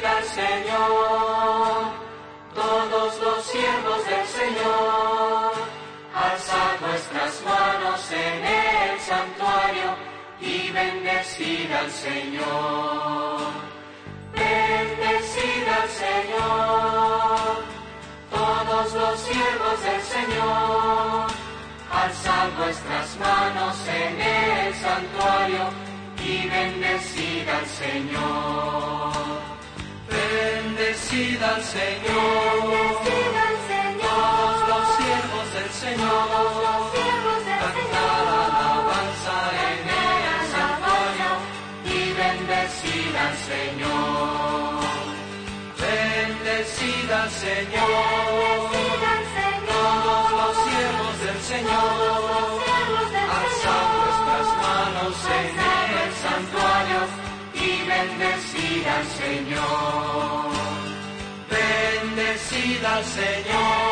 Bendecida al Señor, todos los siervos del Señor, alzad vuestras manos en el santuario y bendecida al Señor. Bendecida al Señor, todos los siervos del Señor, alzad vuestras manos en el santuario y bendecida al Señor. Bendecida al Señor, todos los siervos del Señor, cantad alabanza en el santuario y bendecida al Señor. Bendecida al Señor, todos los siervos del Señor, alzad vuestras manos en el santuario y bendecida al Señor. Bendecida al Señor.